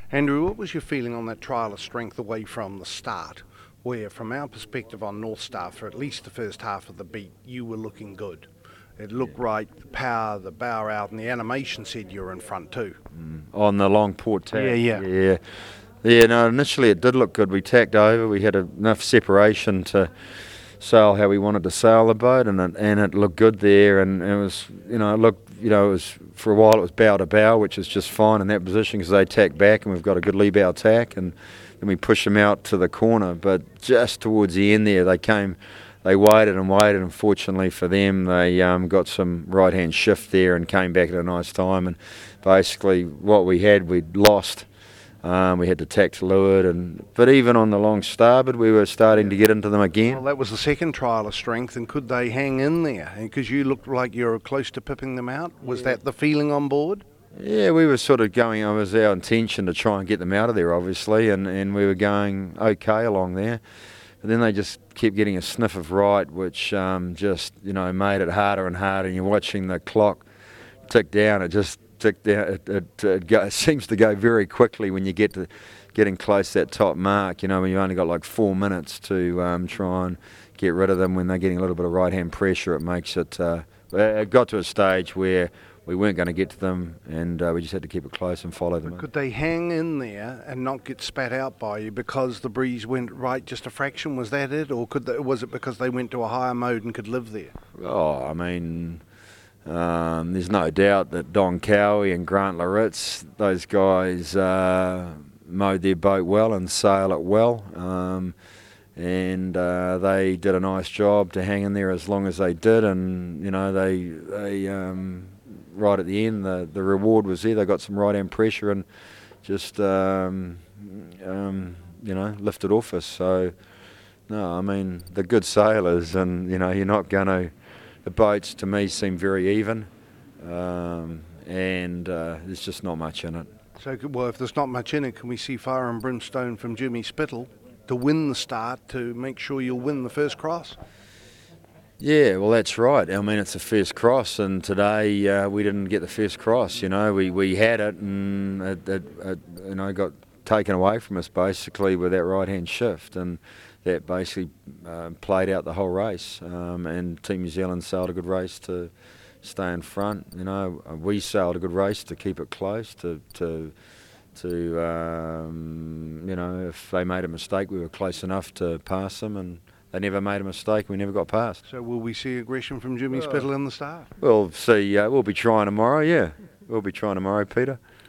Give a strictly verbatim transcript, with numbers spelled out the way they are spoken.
Andrew, what was your feeling on that trial of strength away from the start, where from our perspective on North Star, for at least the first half of the beat, you were looking good? It looked Yeah. right, the power, the bow out, and the animation said you were in front too. Mm. On the long port tack. Yeah, yeah. Yeah. Yeah, no, initially it did look good. We tacked over, we had enough separation to sail how we wanted to sail the boat, and it, and it looked good there, and it was, you know, it looked, you know, it was, for a while it was bow to bow, which is just fine in that position because they tack back and we've got a good lee bow tack, and then we push them out to the corner. But just towards the end there, they came, they waited and waited, and fortunately for them, they um, got some right-hand shift there and came back at a nice time, and basically what we had, we'd lost. Um, we had to tack to leeward, and but even on the long starboard, we were starting to get into them again. Well, that was the second trial of strength, and could they hang in there? Because you looked like you were close to pipping them out. Was that the feeling on board? Yeah, we were sort of going, it was our intention to try and get them out of there, obviously, and, and we were going okay along there. But then they just kept getting a sniff of right, which um, just, you know, made it harder and harder. And you're watching the clock tick down. It just tick down. It, it, it, go, it seems to go very quickly when you get to getting close to that top mark. You know, when you only got like four minutes to um, try and get rid of them when they're getting a little bit of right-hand pressure, it makes it. Uh, it got to a stage where we weren't going to get to them, and uh, we just had to keep it close and follow them. But could they hang in there and not get spat out by you because the breeze went right just a fraction? Was that it, or could they, was it because they went to a higher mode and could live there? Oh, I mean, um, there's no doubt that Don Cowie and Grant Laritz, those guys uh, mowed their boat well and sail it well. Um, and uh, they did a nice job to hang in there as long as they did, and you know they they um, right at the end the the reward was there. They got some right hand pressure and just um, um, you know lifted off us. So no, I mean they're good sailors, and you know you're not going to. The boats to me seem very even, um, and uh, there's just not much in it. So, well, if there's not much in it, can we see fire and brimstone from Jimmy Spittle to win the start, to make sure you'll win the first cross? Yeah, well, that's right. I mean, it's the first cross, and today uh, we didn't get the first cross. You know, we, we had it, and it, it, it you know got taken away from us basically with that right hand shift, and that basically uh, played out the whole race. Um, and Team New Zealand sailed a good race to stay in front. You know, we sailed a good race to keep it close. To to to um, you know, if they made a mistake, we were close enough to pass them, and they never made a mistake. We never got past. So will we see aggression from Jimmy Well, Spittle in the start? We'll see. Uh, we'll be trying tomorrow. Yeah, we'll be trying tomorrow, Peter.